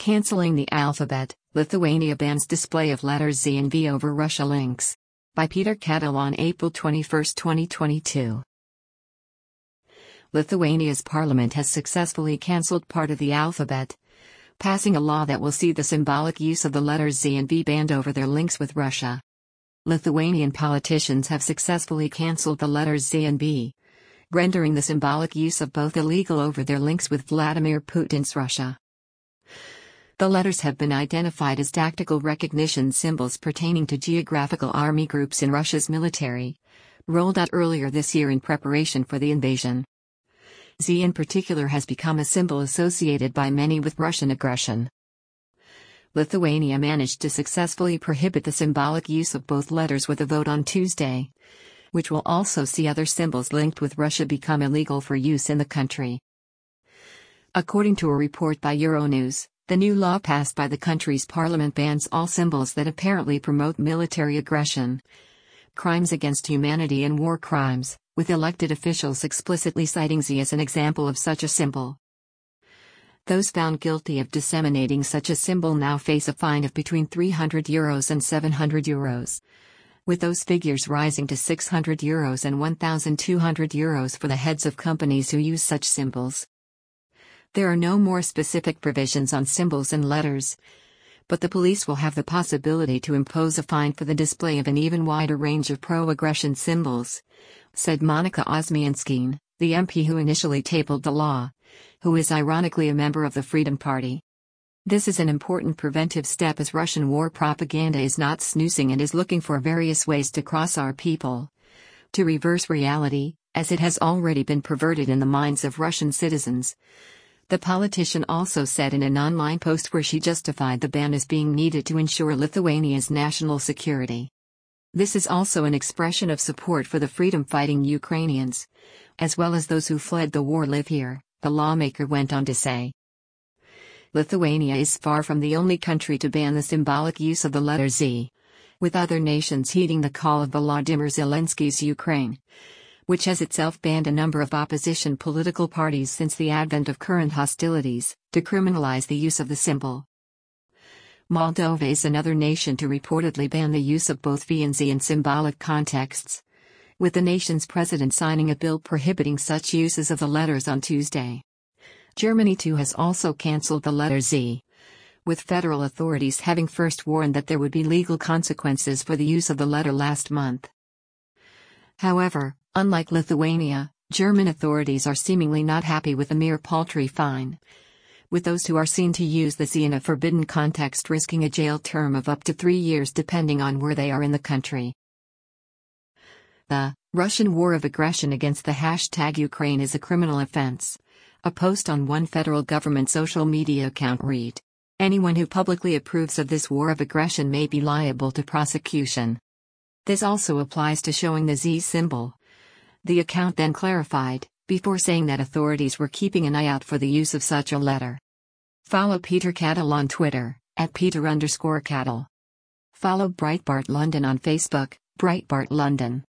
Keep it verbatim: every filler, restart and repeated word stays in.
Canceling the alphabet, Lithuania bans display of letters Z and V over Russia links. By Peter Kettle on April twenty-first, twenty twenty-two. Lithuania's parliament has successfully cancelled part of the alphabet, passing a law that will see the symbolic use of the letters Z and V banned over their links with Russia. Lithuanian politicians have successfully cancelled the letters Z and V, rendering the symbolic use of both illegal over their links with Vladimir Putin's Russia. The letters have been identified as tactical recognition symbols pertaining to geographical army groups in Russia's military, rolled out earlier this year in preparation for the invasion. Z in particular has become a symbol associated by many with Russian aggression. Lithuania managed to successfully prohibit the symbolic use of both letters with a vote on Tuesday, which will also see other symbols linked with Russia become illegal for use in the country. According to a report by Euronews, the new law passed by the country's parliament bans all symbols that apparently promote military aggression, crimes against humanity and war crimes, with elected officials explicitly citing Z as an example of such a symbol. Those found guilty of disseminating such a symbol now face a fine of between three hundred euros and seven hundred euros, with those figures rising to six hundred euros and one thousand two hundred euros for the heads of companies who use such symbols. There are no more specific provisions on symbols and letters, but the police will have the possibility to impose a fine for the display of an even wider range of pro-aggression symbols, said Monika Ozmianskine, the M P who initially tabled the law, who is ironically a member of the Freedom Party. This is an important preventive step as Russian war propaganda is not snoozing and is looking for various ways to cross our people, to reverse reality, as it has already been perverted in the minds of Russian citizens. The politician also said in an online post where she justified the ban as being needed to ensure Lithuania's national security. This is also an expression of support for the freedom-fighting Ukrainians, as well as those who fled the war live here, the lawmaker went on to say. Lithuania is far from the only country to ban the symbolic use of the letter Z, with other nations heeding the call of Volodymyr Zelensky's Ukraine, which has itself banned a number of opposition political parties since the advent of current hostilities, to criminalize the use of the symbol. Moldova is another nation to reportedly ban the use of both V and Z in symbolic contexts, with the nation's president signing a bill prohibiting such uses of the letters on Tuesday. Germany too has also cancelled the letter Z, with federal authorities having first warned that there would be legal consequences for the use of the letter last month. However, unlike Lithuania, German authorities are seemingly not happy with a mere paltry fine, with those who are seen to use the Z in a forbidden context risking a jail term of up to three years depending on where they are in the country. The Russian war of aggression against the hashtag Ukraine is a criminal offense. A post on one federal government social media account read, "Anyone who publicly approves of this war of aggression may be liable to prosecution." This also applies to showing the Z symbol. The account then clarified, before saying that authorities were keeping an eye out for the use of such a letter. Follow Peter Kettle on Twitter, at Peter underscore Kettle. Follow Breitbart London on Facebook, Breitbart London.